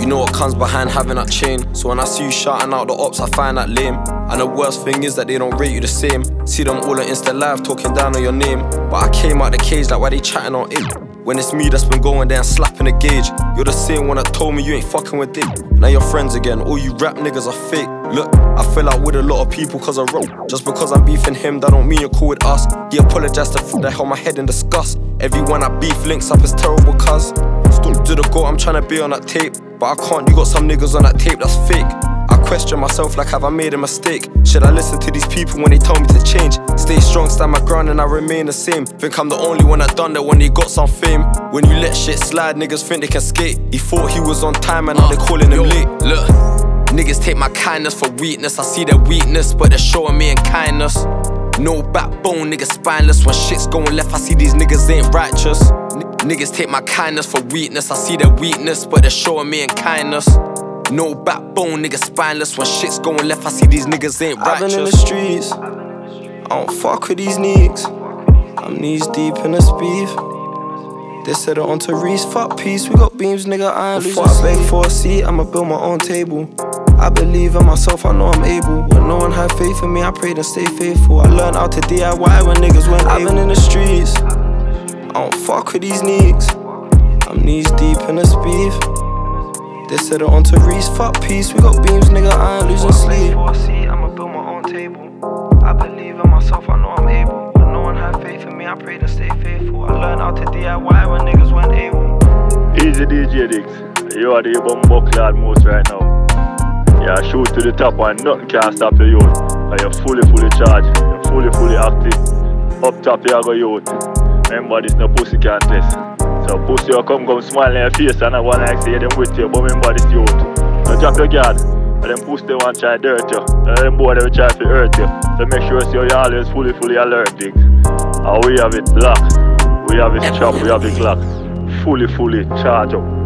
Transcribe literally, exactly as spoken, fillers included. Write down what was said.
You know what comes behind having that chain. So when I see you shouting out the ops, I find that lame. And the worst thing is that they don't rate you the same. See them all on Insta Live talking down on your name. But I came out the cage like why they chatting on it. When it's me that's been going there and slapping the gauge. You're the same one that told me you ain't fucking with dick. Now you're friends again, all you rap niggas are fake. Look, I fell out with a lot of people cause I wrote. Just because I'm beefing him, that don't mean you're cool with us. He apologized to f*** that held my head in disgust. Everyone I beef links up is terrible cuz. Still to the goal, I'm tryna be on that tape. But I can't, you got some niggas on that tape that's fake. I question myself like have I made a mistake? Should I listen to these people when they tell me to change? Stay strong, stand my ground and I remain the same. Think I'm the only one that done that when they got some fame. When you let shit slide, niggas think they can skate. He thought he was on time and now they calling him late. Look, niggas take my kindness for weakness. I see their weakness, but they're showing me in kindness. No backbone, niggas spineless. When shit's going left, I see these niggas ain't righteous. N niggas take my kindness for weakness. I see their weakness, but they're showing me in kindness. No backbone, niggas spineless. When shit's going left, I see these niggas ain't righteous. I've been in the streets, I don't fuck with these niggas. I'm knees deep in this beef. They said it onto Reese, fuck peace. We got beams, nigga, I ain't losing. Before I beg for a seat, I'ma build my own table. I believe in myself, I know I'm able. When no one had faith in me, I prayed and stayed faithful. I learned how to D I Y when niggas weren't able. I've been in the streets, I don't fuck with these niggas. I'm knees deep in this beef. They said it onto Reese, fuck peace. We got beams, nigga, I ain't losing sleep. Before I see, I'ma build my own table. I believe in myself, I know I'm able. When no one had faith in me, I prayed and stayed faithful. I learned how to D I Y when niggas weren't able. Easy D J Dix, you are the bumbo clad most right now. Yeah, shoot to the top and nothing can stop your youth. And you're fully, fully charged, you're fully, fully active. Up top you go youth. Remember this no pussy contest. So pussy you come come smile in your face and I wanna say them with you, but remember this youth. Don't drop your guard, and them pussy they want to try dirt you. And them boy they will try to hurt you. So make sure so you're always fully, fully alert, Dix. And we have it locked, we have it chop, we have it locked. Fully, fully charged up.